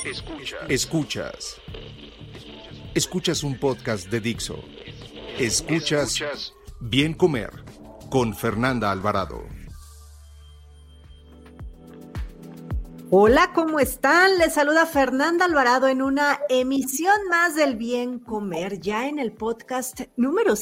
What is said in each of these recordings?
Escuchas un podcast de Dixo. Escuchas Bien Comer con Fernanda Alvarado. Hola, ¿cómo están? Les saluda Fernanda Alvarado en una emisión más del Bien Comer, ya en el podcast número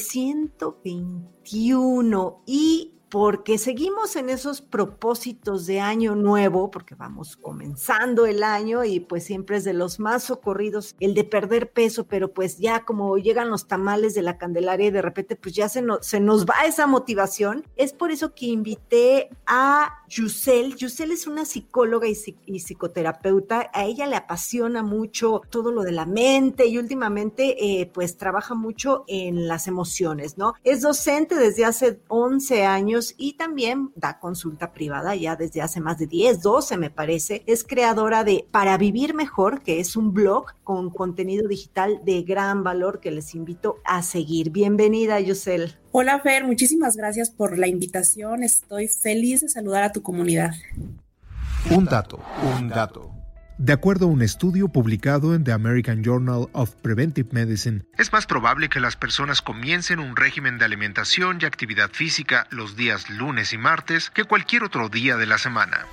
121 y porque seguimos en esos propósitos de año nuevo, porque vamos comenzando el año y pues siempre es de los más socorridos el de perder peso, pero pues ya como llegan los tamales de la Candelaria y de repente pues ya se nos va esa motivación. Es por eso que invité a Yussel. Yussel es una psicóloga y psicoterapeuta. A ella le apasiona mucho todo lo de la mente y últimamente pues trabaja mucho en las emociones, ¿no? Es docente desde hace 11 años y también da consulta privada ya desde hace más de 10, 12 me parece. Es creadora de Para Vivir Mejor, que es un blog con contenido digital de gran valor que les invito a seguir. Bienvenida, Yussel. Hola, Fer, muchísimas gracias por la invitación. Estoy feliz de saludar a tu comunidad. Un dato. De acuerdo a un estudio publicado en The American Journal of Preventive Medicine, es más probable que las personas comiencen un régimen de alimentación y actividad física los días lunes y martes que cualquier otro día de la semana.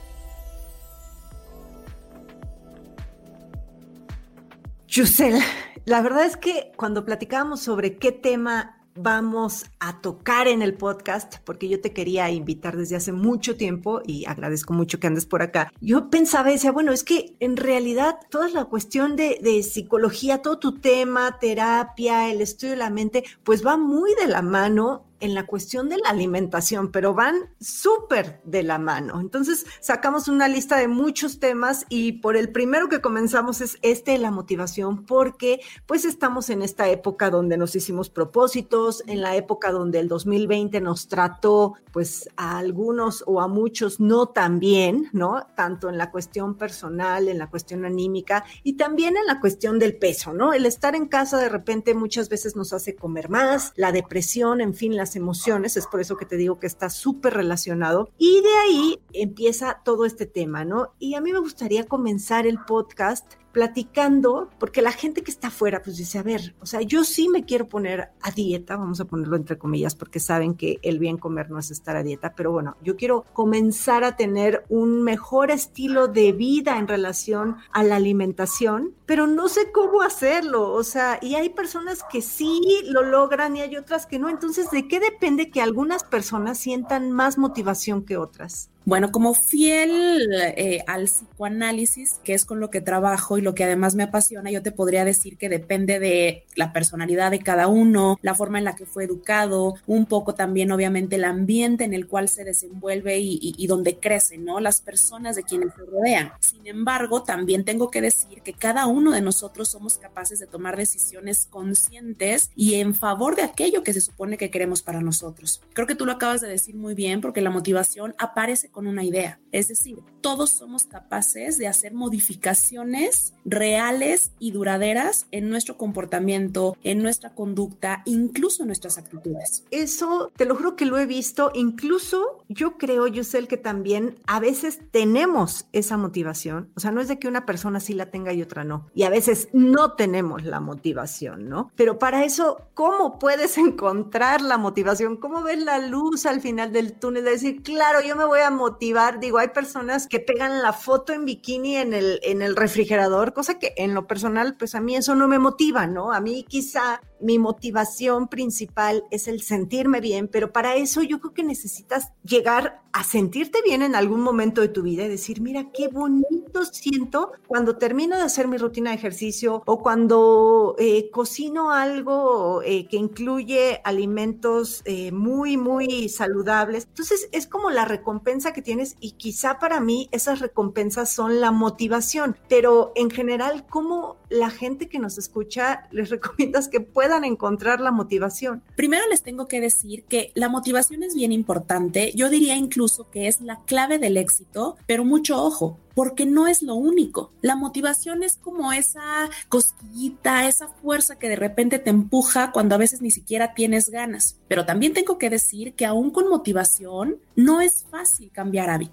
Yussel, la verdad es que cuando platicábamos sobre qué tema vamos a tocar en el podcast, porque yo te quería invitar desde hace mucho tiempo y agradezco mucho que andes por acá. Yo pensaba y decía, bueno, es que en realidad toda la cuestión de psicología, todo tu tema, terapia, el estudio de la mente, pues va muy de la mano en la cuestión de la alimentación, pero van súper de la mano. Entonces sacamos una lista de muchos temas y por el primero que comenzamos es la motivación, porque pues estamos en esta época donde nos hicimos propósitos, en la época donde el 2020 nos trató pues a algunos o a muchos no tan bien, ¿no? Tanto en la cuestión personal, en la cuestión anímica y también en la cuestión del peso, ¿no? El estar en casa de repente muchas veces nos hace comer más, la depresión, en fin, las emociones, es por eso que te digo que está súper relacionado y de ahí empieza todo este tema, ¿no? Y a mí me gustaría comenzar el podcast platicando, porque la gente que está afuera pues dice, a ver, o sea, yo sí me quiero poner a dieta, vamos a ponerlo entre comillas, porque saben que el bien comer no es estar a dieta, pero bueno, yo quiero comenzar a tener un mejor estilo de vida en relación a la alimentación, pero no sé cómo hacerlo, o sea, y hay personas que sí lo logran y hay otras que no, entonces, ¿de qué depende que algunas personas sientan más motivación que otras? Bueno, como fiel al psicoanálisis, que es con lo que trabajo y lo que además me apasiona, yo te podría decir que depende de la personalidad de cada uno, la forma en la que fue educado, un poco también obviamente el ambiente en el cual se desenvuelve y donde crece, ¿no? Las personas de quienes se rodean. Sin embargo, también tengo que decir que cada uno de nosotros somos capaces de tomar decisiones conscientes y en favor de aquello que se supone que queremos para nosotros. Creo que tú lo acabas de decir muy bien, porque la motivación aparece con una idea, es decir, todos somos capaces de hacer modificaciones reales y duraderas en nuestro comportamiento, en nuestra conducta, incluso en nuestras actitudes. Eso te lo juro que lo he visto, incluso yo creo, Yussel, que también a veces tenemos esa motivación, o sea, no es de que una persona sí la tenga y otra no, y a veces no tenemos la motivación, ¿no? Pero para eso, ¿cómo puedes encontrar la motivación? ¿Cómo ves la luz al final del túnel? De decir, claro, yo me voy a motivar, digo, hay personas que pegan la foto en bikini en el refrigerador, cosa que en lo personal, pues a mí eso no me motiva, ¿no? A mí quizá mi motivación principal es el sentirme bien, pero para eso yo creo que necesitas llegar a sentirte bien en algún momento de tu vida y decir, mira, qué bonito siento cuando termino de hacer mi rutina de ejercicio o cuando cocino algo que incluye alimentos muy, muy saludables. Entonces es como la recompensa que tienes y quizá para mí esas recompensas son la motivación, pero en general, ¿cómo la gente que nos escucha les recomiendas que puedan encontrar la motivación? Primero les tengo que decir que la motivación es bien importante. Yo diría incluso que es la clave del éxito, pero mucho ojo, porque no es lo único. La motivación es como esa cosquillita, esa fuerza que de repente te empuja cuando a veces ni siquiera tienes ganas. Pero también tengo que decir que aún con motivación no es fácil cambiar hábitos.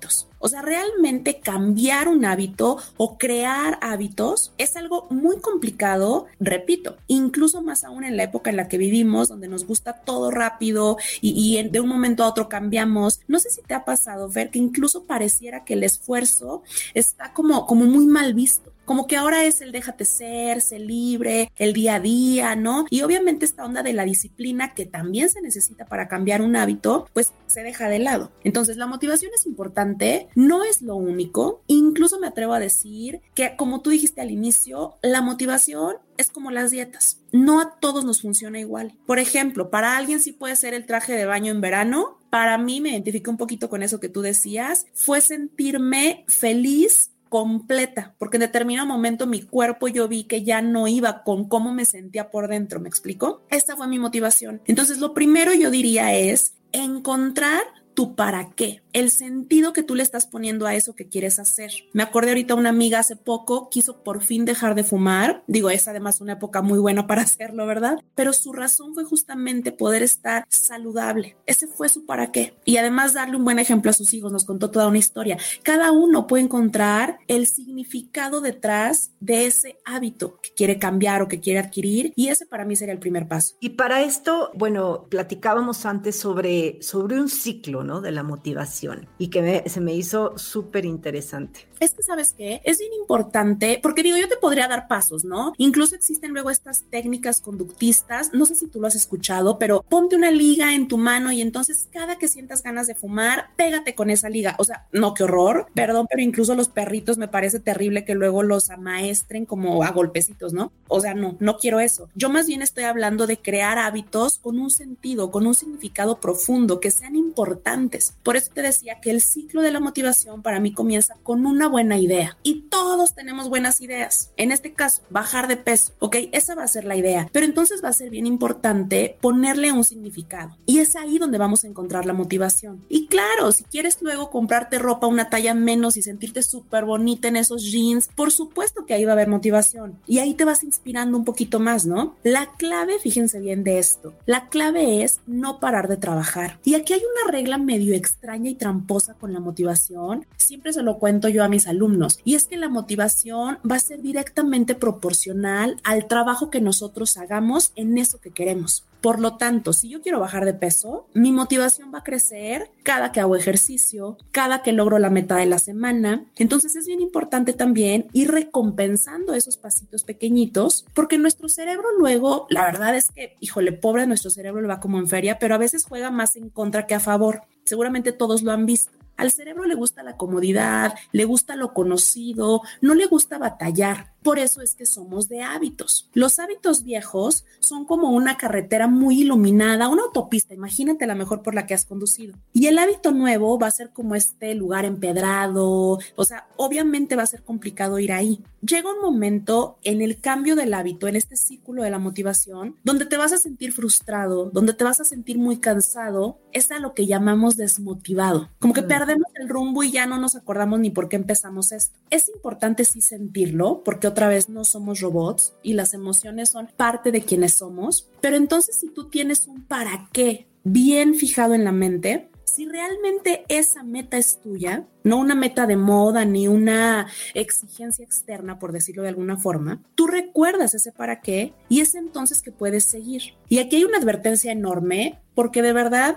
O sea, realmente cambiar un hábito o crear hábitos es algo muy complicado, repito, incluso más aún en la época en la que vivimos, donde nos gusta todo rápido y de un momento a otro cambiamos. No sé si te ha pasado, Fer, que incluso pareciera que el esfuerzo está como muy mal visto. Como que ahora es el déjate ser libre, el día a día, ¿no? Y obviamente esta onda de la disciplina que también se necesita para cambiar un hábito, pues se deja de lado. Entonces la motivación es importante, no es lo único. Incluso me atrevo a decir que, como tú dijiste al inicio, la motivación es como las dietas. No a todos nos funciona igual. Por ejemplo, para alguien sí puede ser el traje de baño en verano. Para mí, me identifico un poquito con eso que tú decías, fue sentirme feliz completa, porque en determinado momento mi cuerpo yo vi que ya no iba con cómo me sentía por dentro, ¿me explico? Esta fue mi motivación. Entonces, lo primero yo diría es encontrar tu para qué, el sentido que tú le estás poniendo a eso que quieres hacer. Me acordé ahorita, una amiga hace poco quiso por fin dejar de fumar. Digo, es además una época muy buena para hacerlo, ¿verdad? Pero su razón fue justamente poder estar saludable. Ese fue su para qué. Y además darle un buen ejemplo a sus hijos. Nos contó toda una historia. Cada uno puede encontrar el significado detrás de ese hábito que quiere cambiar o que quiere adquirir, y ese para mí sería el primer paso. Y para esto, bueno, platicábamos antes sobre un ciclo, ¿no? De la motivación, y que se me hizo súper interesante. Es que, ¿sabes qué? Es bien importante, porque digo, yo te podría dar pasos, ¿no? Incluso existen luego estas técnicas conductistas, no sé si tú lo has escuchado, pero ponte una liga en tu mano y entonces cada que sientas ganas de fumar, pégate con esa liga. O sea, no, qué horror, perdón, pero incluso los perritos me parece terrible que luego los amaestren como a golpecitos, ¿no? O sea, no quiero eso. Yo más bien estoy hablando de crear hábitos con un sentido, con un significado profundo, que sean importantes. Por eso te decía que el ciclo de la motivación para mí comienza con una buena idea, y todos tenemos buenas ideas. En este caso, bajar de peso, ¿ok? Esa va a ser la idea, pero entonces va a ser bien importante ponerle un significado, y es ahí donde vamos a encontrar la motivación. Y claro, si quieres luego comprarte ropa una talla menos y sentirte súper bonita en esos jeans, por supuesto que ahí va a haber motivación, y ahí te vas inspirando un poquito más, ¿no? La clave, fíjense bien de esto, la clave es no parar de trabajar. Y aquí hay una regla medio extraña y tramposa con la motivación, siempre se lo cuento yo a mis alumnos, y es que la motivación va a ser directamente proporcional al trabajo que nosotros hagamos en eso que queremos. Por lo tanto, si yo quiero bajar de peso, mi motivación va a crecer cada que hago ejercicio, cada que logro la meta de la semana. Entonces es bien importante también ir recompensando esos pasitos pequeñitos, porque nuestro cerebro luego, la verdad es que, híjole, pobre, nuestro cerebro le va como en feria, pero a veces juega más en contra que a favor. Seguramente todos lo han visto. Al cerebro le gusta la comodidad, le gusta lo conocido, no le gusta batallar. Por eso es que somos de hábitos. Los hábitos viejos son como una carretera muy iluminada, una autopista, imagínate la mejor por la que has conducido. Y el hábito nuevo va a ser como este lugar empedrado, o sea, obviamente va a ser complicado ir ahí. Llega un momento en el cambio del hábito, en este círculo de la motivación, donde te vas a sentir frustrado, donde te vas a sentir muy cansado, es a lo que llamamos desmotivado. Como que perdemos el rumbo y ya no nos acordamos ni por qué empezamos esto. Es importante sí sentirlo, porque otra vez no somos robots y las emociones son parte de quienes somos, pero entonces si tú tienes un para qué bien fijado en la mente, si realmente esa meta es tuya, no una meta de moda ni una exigencia externa, por decirlo de alguna forma, tú recuerdas ese para qué y es entonces que puedes seguir. Y aquí hay una advertencia enorme, porque de verdad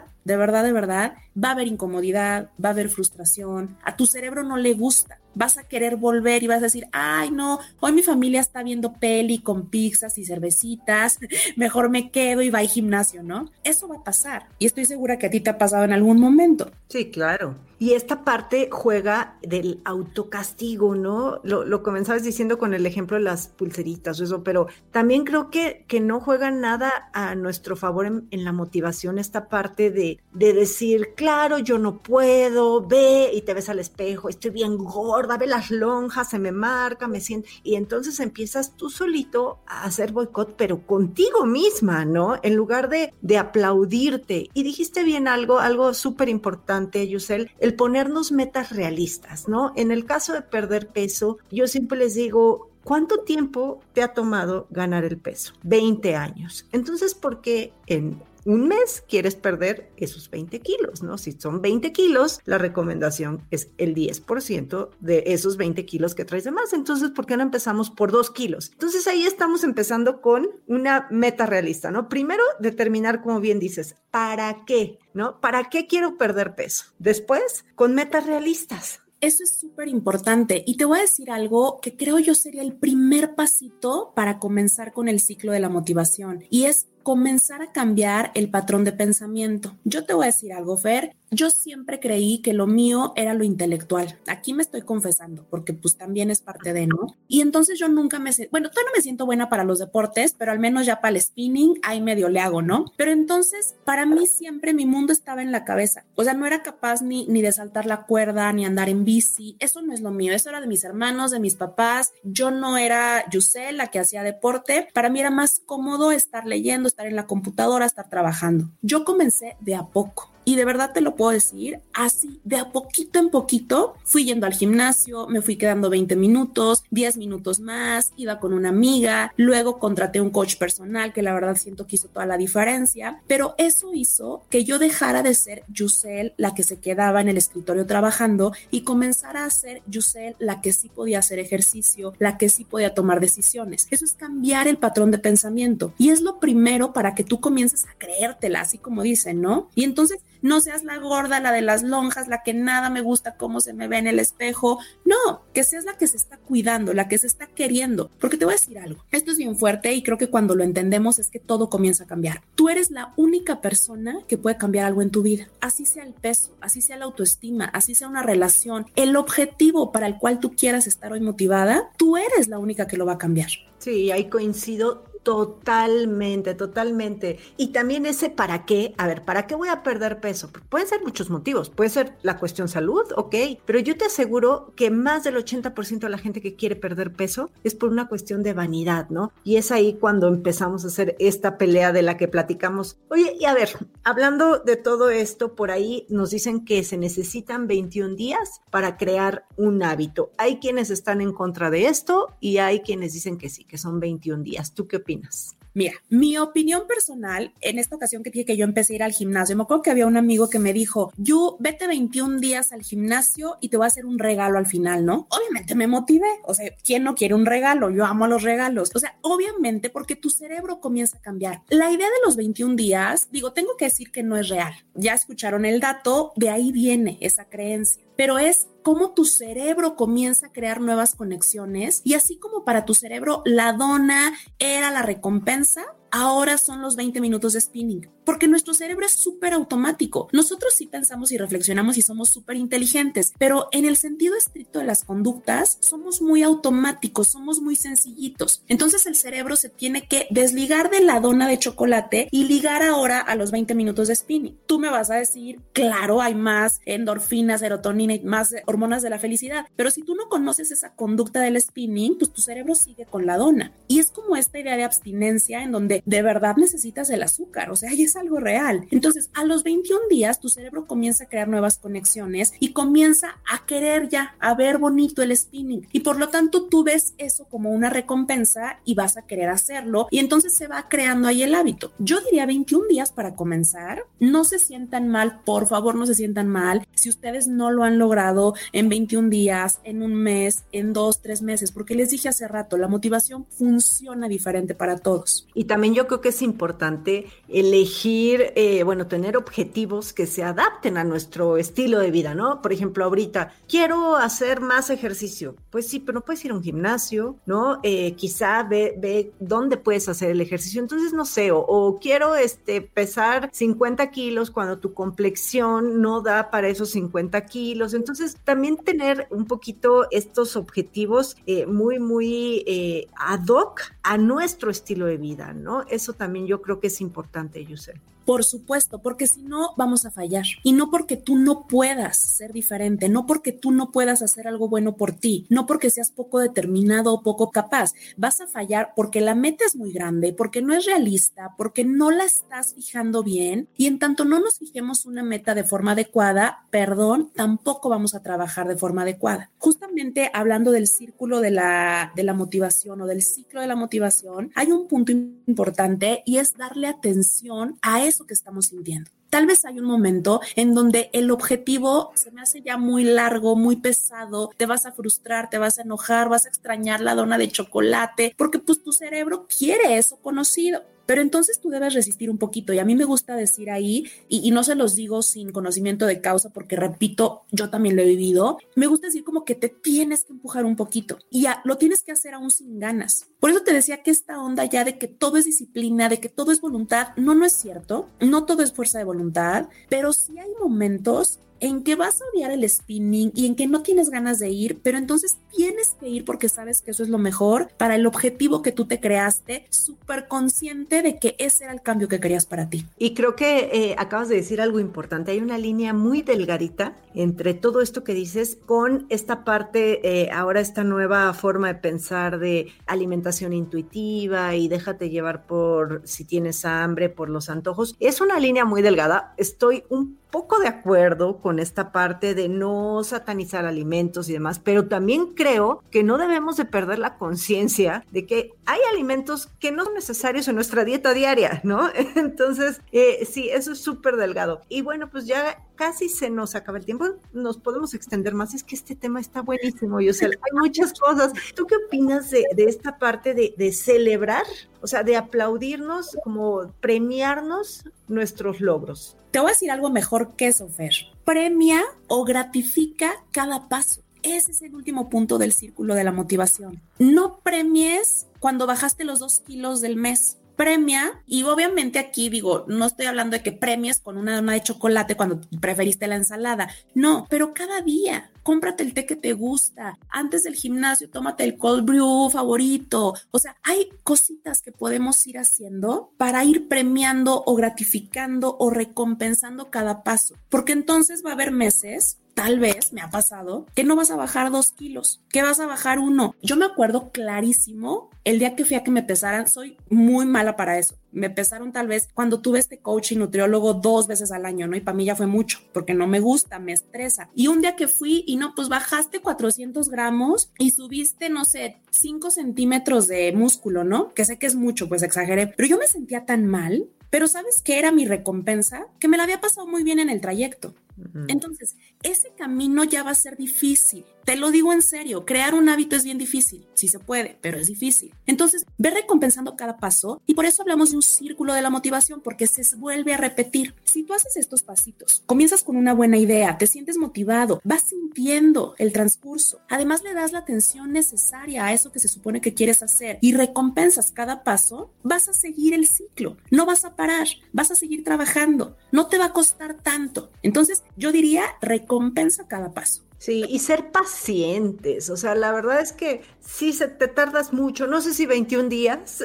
va a haber incomodidad, va a haber frustración, a tu cerebro no le gusta, vas a querer volver y vas a decir, ay no, hoy mi familia está viendo peli con pizzas y cervecitas, mejor me quedo y va al gimnasio, ¿no? Eso va a pasar, y estoy segura que a ti te ha pasado en algún momento. Sí, claro. Y esta parte juega del autocastigo, ¿no? Lo comenzabas diciendo con el ejemplo de las pulseritas o eso, pero también creo que no juega nada a nuestro favor en la motivación, esta parte de decir, claro, yo no puedo, ve y te ves al espejo, estoy bien gorda, ve las lonjas, se me marca, me siento, y entonces empiezas tú solito a hacer boicot, pero contigo misma, ¿no? En lugar de aplaudirte. Y dijiste bien algo súper importante, Yusel, el ponernos metas realistas, ¿no? En el caso de perder peso, yo siempre les digo, ¿cuánto tiempo te ha tomado ganar el peso? 20 años. Entonces, ¿por qué en un mes quieres perder esos 20 kilos, ¿no? Si son 20 kilos, la recomendación es el 10% de esos 20 kilos que traes de más. Entonces, ¿por qué no empezamos por 2 kilos? Entonces, ahí estamos empezando con una meta realista, ¿no? Primero, determinar, como bien dices, ¿para qué? ¿No? ¿Para qué quiero perder peso? Después, con metas realistas. Eso es súper importante y te voy a decir algo que creo yo sería el primer pasito para comenzar con el ciclo de la motivación y es comenzar a cambiar el patrón de pensamiento. Yo te voy a decir algo, Fer, yo siempre creí que lo mío era lo intelectual. Aquí me estoy confesando porque pues también es parte de, ¿no? Y entonces yo nunca todavía no me siento buena para los deportes, pero al menos ya para el spinning ahí medio le hago, ¿no? Pero entonces para mí siempre mi mundo estaba en la cabeza. O sea, no era capaz ni de saltar la cuerda, ni andar en bici. Eso no es lo mío. Eso era de mis hermanos, de mis papás. Yo no era Yusel, la que hacía deporte. Para mí era más cómodo estar leyendo, estar en la computadora, estar trabajando. Yo comencé de a poco. Y de verdad te lo puedo decir, así de a poquito en poquito, fui yendo al gimnasio, me fui quedando 20 minutos, 10 minutos más, iba con una amiga, luego contraté un coach personal que la verdad siento que hizo toda la diferencia, pero eso hizo que yo dejara de ser Yusel, la que se quedaba en el escritorio trabajando y comenzara a ser Yusel, la que sí podía hacer ejercicio, la que sí podía tomar decisiones. Eso es cambiar el patrón de pensamiento y es lo primero para que tú comiences a creértela, así como dicen, ¿no? Y entonces no seas la gorda, la de las lonjas, la que nada me gusta cómo se me ve en el espejo. No, que seas la que se está cuidando, la que se está queriendo. Porque te voy a decir algo. Esto es bien fuerte y creo que cuando lo entendemos es que todo comienza a cambiar. Tú eres la única persona que puede cambiar algo en tu vida. Así sea el peso, así sea la autoestima, así sea una relación. El objetivo para el cual tú quieras estar hoy motivada, tú eres la única que lo va a cambiar. Sí, ahí coincido totalmente, totalmente. Y también ese para qué, a ver, ¿para qué voy a perder peso? Pueden ser muchos motivos, puede ser la cuestión salud, ok, pero yo te aseguro que más del 80% de la gente que quiere perder peso es por una cuestión de vanidad, ¿no? Y es ahí cuando empezamos a hacer esta pelea de la que platicamos. Oye, y a ver, hablando de todo esto, por ahí nos dicen que se necesitan 21 días para crear un hábito. Hay quienes están en contra de esto y hay quienes dicen que sí, que son 21 días. ¿Tú qué opinas? Mira, mi opinión personal, en esta ocasión que dije que yo empecé a ir al gimnasio, me acuerdo que había un amigo que me dijo, vete 21 días al gimnasio y te voy a hacer un regalo al final, ¿no? Obviamente me motivé, o sea, ¿quién no quiere un regalo? Yo amo los regalos, o sea, obviamente porque tu cerebro comienza a cambiar. La idea de los 21 días, tengo que decir que no es real. Ya escucharon el dato, de ahí viene esa creencia, pero es cómo tu cerebro comienza a crear nuevas conexiones y así como para tu cerebro la dona era la recompensa, ahora son los 20 minutos de spinning, porque nuestro cerebro es súper automático. Nosotros sí pensamos y reflexionamos y somos súper inteligentes, pero en el sentido estricto de las conductas somos muy automáticos, somos muy sencillitos. Entonces el cerebro se tiene que desligar de la dona de chocolate y ligar ahora a los 20 minutos de spinning. Tú me vas a decir, claro, hay más endorfina, serotonina y más hormonas de la felicidad, pero si tú no conoces esa conducta del spinning, pues tu cerebro sigue con la dona. Y es como esta idea de abstinencia en donde de verdad necesitas el azúcar, o sea, y es algo real. Entonces, a los 21 días, tu cerebro comienza a crear nuevas conexiones y comienza a querer ya, a ver bonito el spinning. Y por lo tanto, tú ves eso como una recompensa y vas a querer hacerlo y entonces se va creando ahí el hábito. Yo diría 21 días para comenzar. No se sientan mal, por favor, no se sientan mal. Si ustedes no lo han logrado en 21 días, en un mes, en 2, 3 meses, porque les dije hace rato, la motivación funciona diferente para todos. Y también yo creo que es importante elegir, tener objetivos que se adapten a nuestro estilo de vida, ¿no? Por ejemplo, ahorita, quiero hacer más ejercicio. Pues sí, pero no puedes ir a un gimnasio, ¿no? Quizá ve dónde puedes hacer el ejercicio. Entonces, no sé, o quiero pesar 50 kilos cuando tu complexión no da para esos 50 kilos. Entonces, también tener un poquito estos objetivos muy ad hoc a nuestro estilo de vida, ¿no? Eso también yo creo que es importante, Yusel. Por supuesto, porque si no vamos a fallar. Y no porque tú no puedas ser diferente, no porque tú no puedas hacer algo bueno por ti, no porque seas poco determinado o poco capaz. Vas a fallar porque la meta es muy grande, porque no es realista, porque no la estás fijando bien. Y en tanto no nos fijemos una meta de forma adecuada, tampoco vamos a trabajar de forma adecuada. Justamente hablando del círculo de la motivación o del ciclo de la motivación, motivación, hay un punto importante y es darle atención a eso que estamos sintiendo. Tal vez hay un momento en donde el objetivo se me hace ya muy largo, muy pesado, te vas a frustrar, te vas a enojar, vas a extrañar la dona de chocolate, porque pues tu cerebro quiere eso conocido. Pero entonces tú debes resistir un poquito, y a mí me gusta decir ahí, y no se los digo sin conocimiento de causa, porque repito, yo también lo he vivido, me gusta decir como que te tienes que empujar un poquito, y lo tienes que hacer aún sin ganas. Por eso te decía que esta onda ya de que todo es disciplina, de que todo es voluntad, no es cierto, no todo es fuerza de voluntad, pero sí hay momentos en que vas a odiar el spinning y en que no tienes ganas de ir, pero entonces tienes que ir porque sabes que eso es lo mejor para el objetivo que tú te creaste, súper consciente de que ese era el cambio que querías para ti. Y creo que acabas de decir algo importante. Hay una línea muy delgadita entre todo esto que dices con esta parte, ahora esta nueva forma de pensar de alimentación intuitiva y déjate llevar por si tienes hambre, por los antojos. Es una línea muy delgada. Estoy un poco de acuerdo con esta parte de no satanizar alimentos y demás, pero también creo que no debemos de perder la conciencia de que hay alimentos que no son necesarios en nuestra dieta diaria, ¿no? Entonces, sí, eso es súper delgado. Y bueno, pues ya casi se nos acaba el tiempo, nos podemos extender más, es que este tema está buenísimo, Yosel, hay muchas cosas. ¿Tú qué opinas de esta parte de celebrar, o sea, de aplaudirnos, como premiarnos nuestros logros? Te voy a decir algo mejor que eso, Fer. Premia o gratifica cada paso. Ese es el último punto del círculo de la motivación. No premies cuando bajaste los 2 kilos del mes. Premia, y obviamente aquí digo, no estoy hablando de que premies con una dona de chocolate cuando preferiste la ensalada, no, pero cada día, cómprate el té que te gusta, antes del gimnasio tómate el cold brew favorito, o sea, hay cositas que podemos ir haciendo para ir premiando o gratificando o recompensando cada paso, porque entonces va a haber meses, tal vez me ha pasado, que no vas a bajar 2 kilos, que vas a bajar 1. Yo me acuerdo clarísimo el día que fui a que me pesaran, soy muy mala para eso. Me pesaron tal vez cuando tuve este coach y nutriólogo 2 veces al año, ¿no? Y para mí ya fue mucho, porque no me gusta, me estresa. Y un día que fui y no, pues bajaste 400 gramos y subiste, no sé, 5 centímetros de músculo, ¿no? Que sé que es mucho, pues exageré. Pero yo me sentía tan mal, pero ¿sabes qué era mi recompensa? Que me la había pasado muy bien en el trayecto. Entonces, ese camino ya va a ser difícil. Te lo digo en serio, crear un hábito es bien difícil. Sí se puede, pero es difícil. Entonces, ve recompensando cada paso y por eso hablamos de un círculo de la motivación, porque se vuelve a repetir. Si tú haces estos pasitos, comienzas con una buena idea, te sientes motivado, vas sintiendo el transcurso. Además, le das la atención necesaria a eso que se supone que quieres hacer y recompensas cada paso, vas a seguir el ciclo. No vas a parar, vas a seguir trabajando. No te va a costar tanto. Entonces, yo diría recompensa cada paso. Sí, y ser pacientes, o sea, la verdad es que sí te tardas mucho, no sé si 21 días,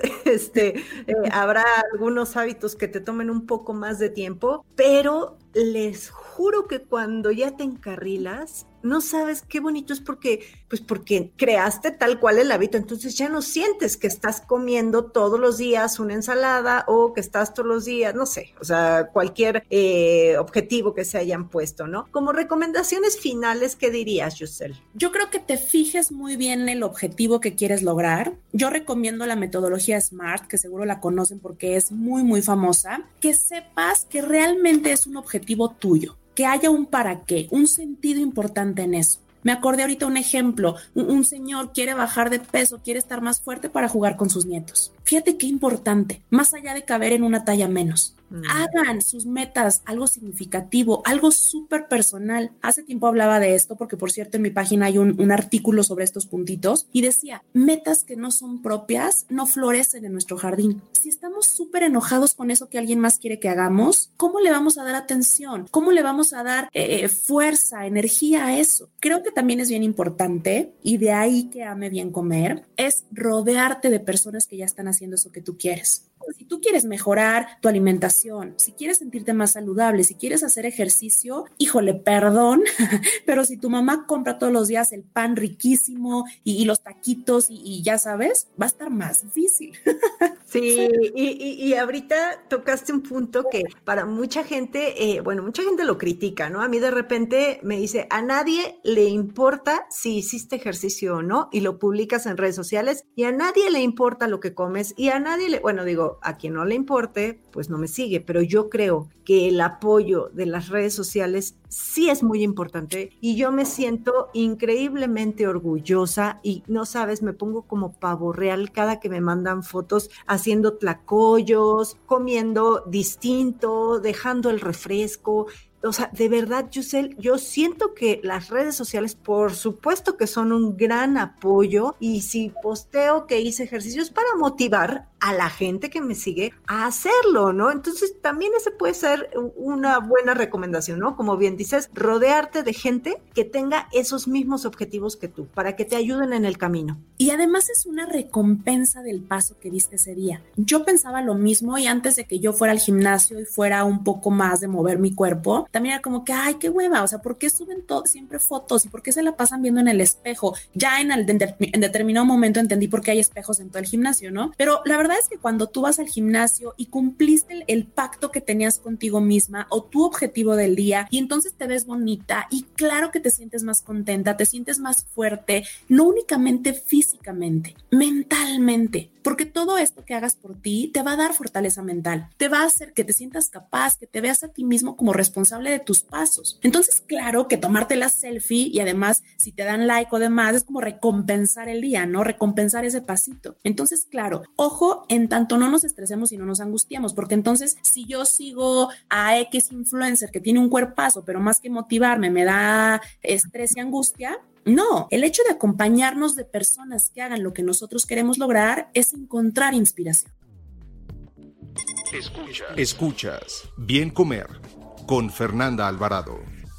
habrá algunos hábitos que te tomen un poco más de tiempo, pero les juro que cuando ya te encarrilas, no sabes qué bonito es porque creaste tal cual el hábito, entonces ya no sientes que estás comiendo todos los días una ensalada o que estás todos los días, no sé, o sea, cualquier objetivo que se hayan puesto, ¿no? Como recomendaciones finales, ¿qué dirías, Yosel? Yo creo que te fijes muy bien el objetivo que quieres lograr. Yo recomiendo la metodología SMART, que seguro la conocen porque es muy, muy famosa, que sepas que realmente es un objetivo tuyo, que haya un para qué, un sentido importante en eso. Me acordé ahorita un ejemplo, un señor quiere bajar de peso, quiere estar más fuerte para jugar con sus nietos. Fíjate qué importante, más allá de caber en una talla menos. Hagan sus metas algo significativo, algo súper personal. Hace tiempo hablaba de esto porque, por cierto, en mi página hay un artículo sobre estos puntitos y decía, metas que no son propias no florecen en nuestro jardín. Si estamos súper enojados con eso que alguien más quiere que hagamos, ¿cómo le vamos a dar atención? ¿Cómo le vamos a dar fuerza, energía a eso? Creo que también es bien importante, y de ahí que ame bien comer, es rodearte de personas que ya están haciendo eso que tú quieres. Si tú quieres mejorar tu alimentación, si quieres sentirte más saludable, si quieres hacer ejercicio, híjole, perdón, pero si tu mamá compra todos los días el pan riquísimo y los taquitos y ya sabes, va a estar más difícil. Sí, y ahorita tocaste un punto que para mucha gente, mucha gente lo critica, ¿no? A mí de repente me dice, a nadie le importa si hiciste ejercicio o no, y lo publicas en redes sociales, y a nadie le importa lo que comes, y a nadie a quien no le importe, pues no me sigue, pero yo creo que el apoyo de las redes sociales sí es muy importante, y yo me siento increíblemente orgullosa, y no sabes, me pongo como pavo real cada que me mandan fotos haciendo tlacoyos, comiendo distinto, dejando el refresco. O sea, de verdad, Yusel, yo siento que las redes sociales, por supuesto que son un gran apoyo, y si posteo que hice ejercicios para motivar a la gente que me sigue a hacerlo, ¿no? Entonces también ese puede ser una buena recomendación, ¿no? Como bien dices, rodearte de gente que tenga esos mismos objetivos que tú, para que te ayuden en el camino. Y además es una recompensa del paso que diste ese día. Yo pensaba lo mismo, y antes de que yo fuera al gimnasio y fuera un poco más de mover mi cuerpo, también era como que, ay, qué hueva, o sea, ¿por qué suben siempre fotos? ¿Y por qué se la pasan viendo en el espejo? Ya en determinado momento entendí por qué hay espejos en todo el gimnasio, ¿no? Pero la verdad es que cuando tú vas al gimnasio y cumpliste el pacto que tenías contigo misma o tu objetivo del día, y entonces te ves bonita, y claro que te sientes más contenta, te sientes más fuerte, no únicamente físicamente, mentalmente, porque todo esto que hagas por ti te va a dar fortaleza mental, te va a hacer que te sientas capaz, que te veas a ti mismo como responsable de tus pasos. Entonces, claro que tomarte la selfie, y además si te dan like o demás, es como recompensar el día, ¿no? Recompensar ese pasito. Entonces, claro, ojo, en tanto no nos estresemos y no nos angustiemos, porque entonces si yo sigo a X influencer que tiene un cuerpazo, pero más que motivarme me da estrés y angustia. No, el hecho de acompañarnos de personas que hagan lo que nosotros queremos lograr es encontrar inspiración. Escuchas Bien Comer con Fernanda Alvarado.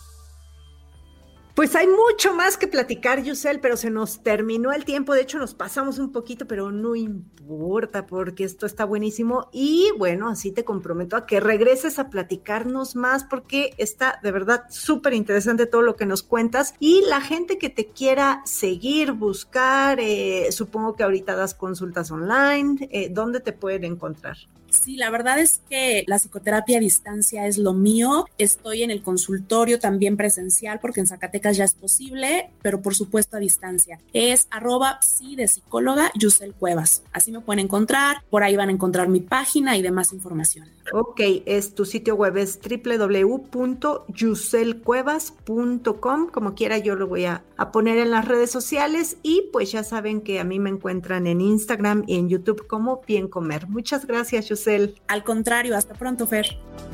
Pues hay mucho más que platicar, Yusel, pero se nos terminó el tiempo. De hecho, nos pasamos un poquito, pero no importa porque esto está buenísimo. Y bueno, así te comprometo a que regreses a platicarnos más, porque está de verdad súper interesante todo lo que nos cuentas. Y la gente que te quiera seguir, buscar, supongo que ahorita das consultas online, ¿dónde te pueden encontrar? Sí, la verdad es que la psicoterapia a distancia es lo mío. Estoy en el consultorio también presencial, porque en Zacatecas ya es posible, pero por supuesto a distancia. Es @psi de psicóloga Yusel Cuevas. Así me pueden encontrar. Por ahí van a encontrar mi página y demás información. Ok, tu sitio web es www.yuselcuevas.com. Como quiera, yo lo voy a poner en las redes sociales, y pues ya saben que a mí me encuentran en Instagram y en YouTube como Bien Comer. Muchas gracias, Yusel. Al contrario, hasta pronto, Fer.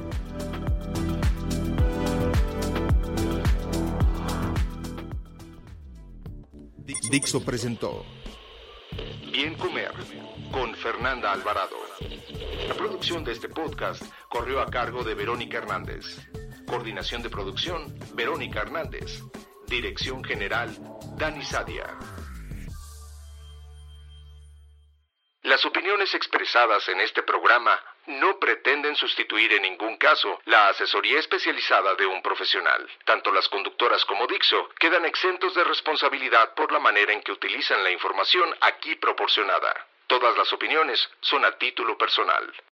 Dixo presentó Bien Comer con Fernanda Alvarado. La producción de este podcast corrió a cargo de Verónica Hernández. Coordinación de producción, Verónica Hernández. Dirección general, Dani Sadia. Las opiniones expresadas en este programa no pretenden sustituir en ningún caso la asesoría especializada de un profesional. Tanto las conductoras como Dixo quedan exentos de responsabilidad por la manera en que utilizan la información aquí proporcionada. Todas las opiniones son a título personal.